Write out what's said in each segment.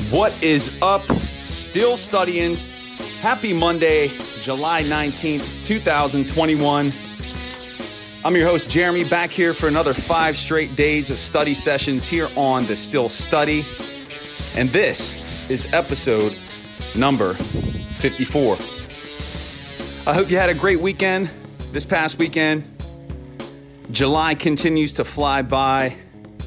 What is up, Still Studying? Happy Monday, July 19th, 2021. I'm your host, Jeremy, back here for another 5 straight days of study sessions here on the Still Study. And this is episode number 54. I hope you had a great weekend this past weekend. July continues to fly by.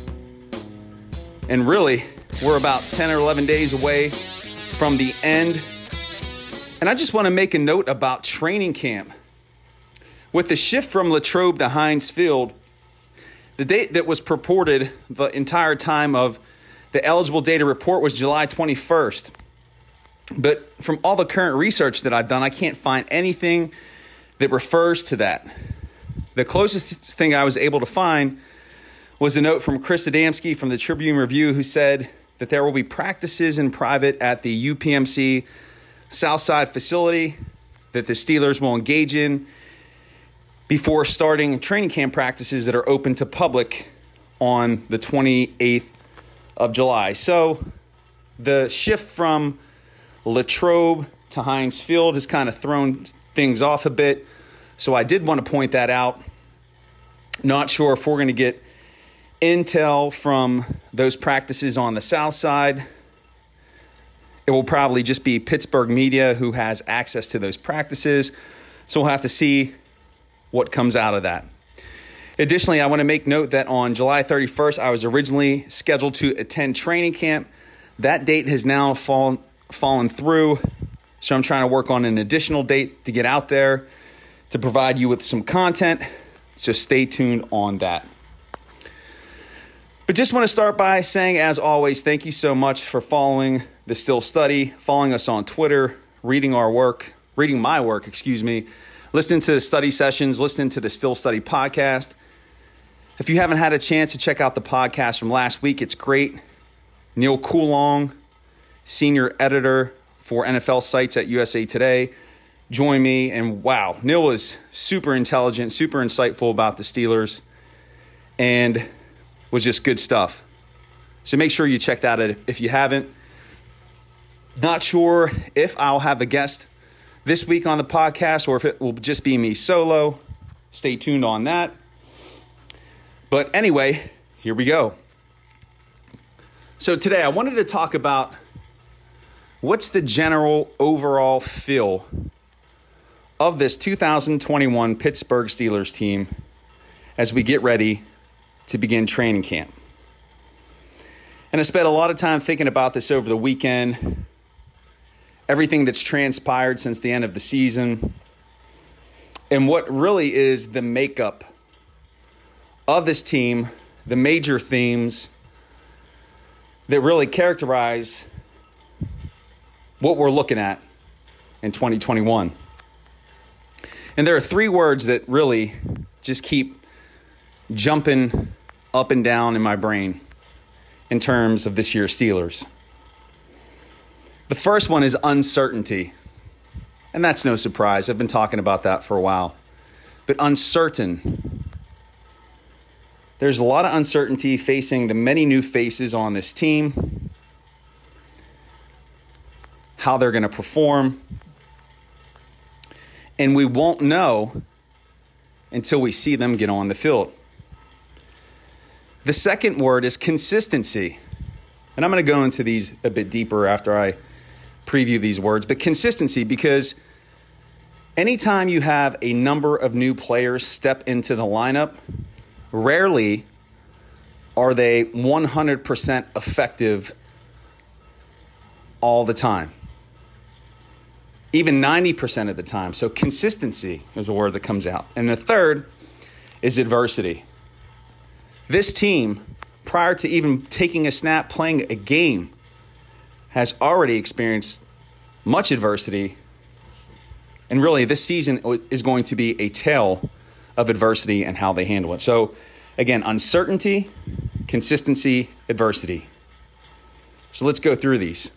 And really, we're about 10 or 11 days away from the end. And I just want to make a note about training camp. With the shift from Latrobe to Heinz Field, the date that was purported the entire time of the eligible data report was July 21st. But from all the current research that I've done, I can't find anything that refers to that. The closest thing I was able to find was a note from Chris Adamski from the Tribune Review, who said that there will be practices in private at the UPMC Southside facility that the Steelers will engage in before starting training camp practices that are open to public on the 28th of July. So the shift from Latrobe to Heinz Field has kind of thrown things off a bit. So I did want to point that out. Not sure if we're going to get intel from those practices on the south side. It will probably just be Pittsburgh media who has access to those practices. So we'll have to see what comes out of that. Additionally, I want to make note that on July 31st, I was originally scheduled to attend training camp. That date has now fallen through. So I'm trying to work on an additional date to get out there to provide you with some content. So stay tuned on that. But just want to start by saying, as always, thank you so much for following the Still Study, following us on Twitter, reading my work, listening to the study sessions, listening to the Still Study podcast. If you haven't had a chance to check out the podcast from last week, it's great. Neil Coulong, senior editor for NFL sites at USA Today, joined me. And wow, Neil was super intelligent, super insightful about the Steelers, and was just good stuff. So make sure you check that out if you haven't. Not sure if I'll have a guest this week on the podcast or if it will just be me solo. Stay tuned on that. But anyway, here we go. So today I wanted to talk about what's the general overall feel of this 2021 Pittsburgh Steelers team as we get ready to begin training camp. And I spent a lot of time thinking about this over the weekend, everything that's transpired since the end of the season, and what really is the makeup of this team, the major themes that really characterize what we're looking at in 2021. And there are 3 words that really just keep jumping up and down in my brain in terms of this year's Steelers. The first one is uncertainty. And that's no surprise. I've been talking about that for a while. But uncertain. There's a lot of uncertainty facing the many new faces on this team, how they're going to perform. And we won't know until we see them get on the field. The second word is consistency. And I'm going to go into these a bit deeper after I preview these words. But consistency, because anytime you have a number of new players step into the lineup, rarely are they 100% effective all the time. Even 90% of the time. So consistency is a word that comes out. And the third is adversity. This team, prior to even taking a snap, playing a game, has already experienced much adversity. And really, this season is going to be a tale of adversity and how they handle it. So, again, uncertainty, consistency, adversity. So let's go through these.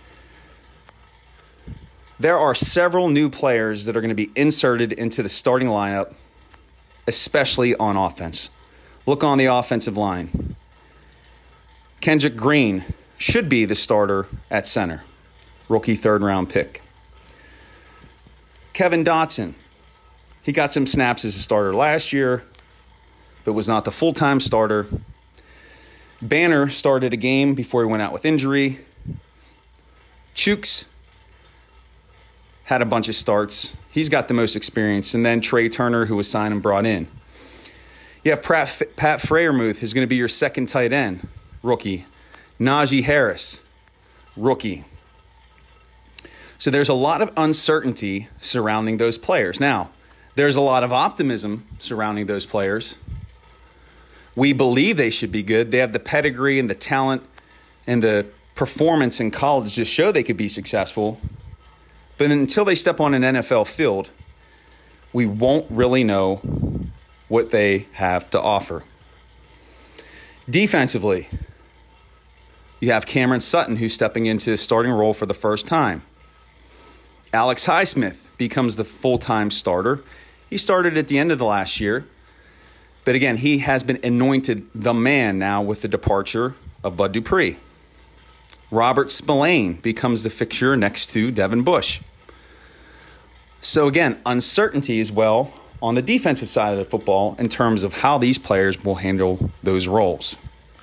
There are several new players that are going to be inserted into the starting lineup, especially on offense. Look on the offensive line. Kendrick Green, should be the starter at center. Rookie third-round pick. Kevin Dotson. He got some snaps as a starter last year, but was not the full-time starter. Banner started a game before he went out with injury. Chooks had a bunch of starts. He's got the most experience. And then Trey Turner, who was signed and brought in. You have Pat Freiermuth, who's going to be your second tight end, rookie. Najee Harris, rookie. So there's a lot of uncertainty surrounding those players. Now, there's a lot of optimism surrounding those players. We believe they should be good. They have the pedigree and the talent and the performance in college to show they could be successful. But until they step on an NFL field, we won't really know what they have to offer. Defensively, you have Cameron Sutton, who's stepping into a starting role for the first time. Alex Highsmith becomes the full-time starter. He started at the end of the last year. But again, he has been anointed the man now with the departure of Bud Dupree. Robert Spillane becomes the fixture next to Devin Bush. So again, uncertainty as well on the defensive side of the football in terms of how these players will handle those roles.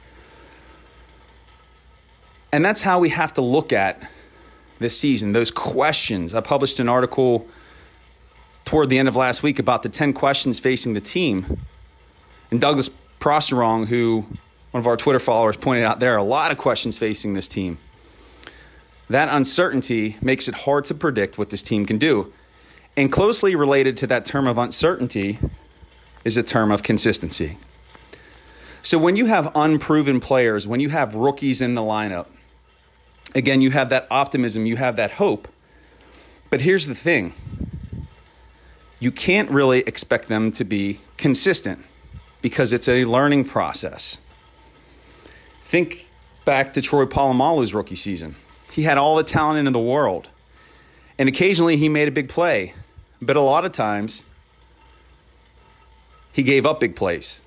And that's how we have to look at this season, those questions. I published an article toward the end of last week about the 10 questions facing the team. And Douglas Prosserong, who one of our Twitter followers pointed out, there are a lot of questions facing this team. That uncertainty makes it hard to predict what this team can do. And closely related to that term of uncertainty is a term of consistency. So when you have unproven players, when you have rookies in the lineup, again, you have that optimism, you have that hope. But here's the thing. You can't really expect them to be consistent because it's a learning process. Think back to Troy Polamalu's rookie season. He had all the talent in the world. And occasionally he made a big play. But a lot of times he gave up big plays.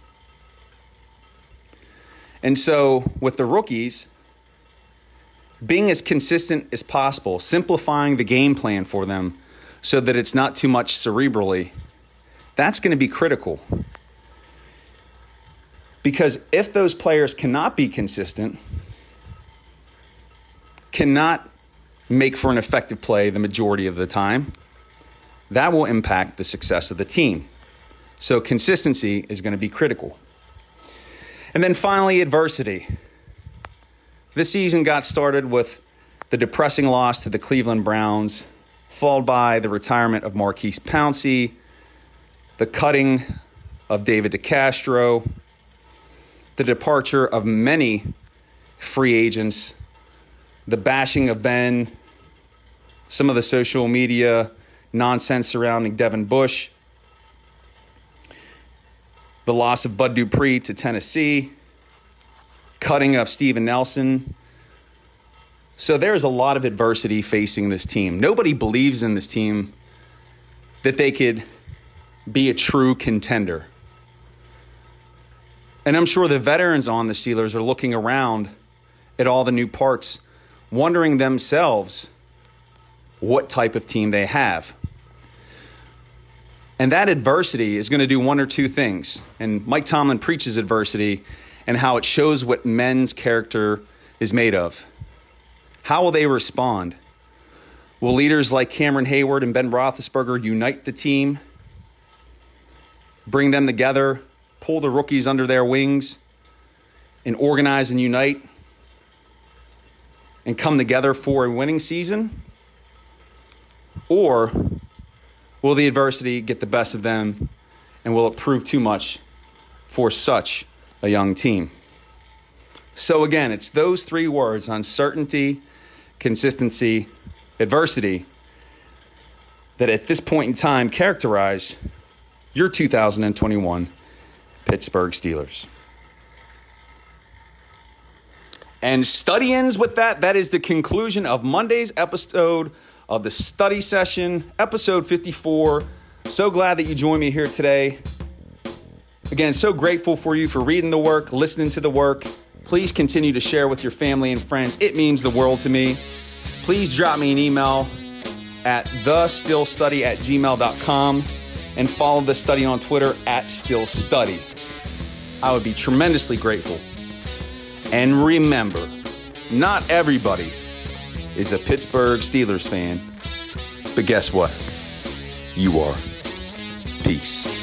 And so with the rookies, being as consistent as possible, simplifying the game plan for them so that it's not too much cerebrally, that's going to be critical. Because if those players cannot be consistent, cannot make for an effective play the majority of the time, that will impact the success of the team. So consistency is going to be critical. And then finally, adversity. This season got started with the depressing loss to the Cleveland Browns, followed by the retirement of Maurkice Pouncey, the cutting of David DeCastro, the departure of many free agents, the bashing of Ben, some of the social media nonsense surrounding Devin Bush, the loss of Bud Dupree to Tennessee, cutting of Steven Nelson. So there's a lot of adversity facing this team. Nobody believes in this team that they could be a true contender. And I'm sure the veterans on the Steelers are looking around at all the new parts, wondering themselves what type of team they have. And that adversity is going to do one or two things. And Mike Tomlin preaches adversity and how it shows what men's character is made of. How will they respond? Will leaders like Cameron Hayward and Ben Roethlisberger unite the team, bring them together, pull the rookies under their wings, and organize and unite and come together for a winning season? Or will the adversity get the best of them, and will it prove too much for such a young team? So again, it's those three words: uncertainty, consistency, adversity, that at this point in time characterize your 2021 Pittsburgh Steelers. And study ends with that. That is the conclusion of Monday's episode of the study session, episode 54. So glad that you joined me here today. Again, so grateful for you for reading the work, listening to the work, Please continue to share with your family and friends. It means the world to me. Please drop me an email at thestillstudy@gmail.com and follow the study on Twitter @stillstudy. I would be tremendously grateful. And remember, not everybody is a Pittsburgh Steelers fan, but guess what? You are. Peace.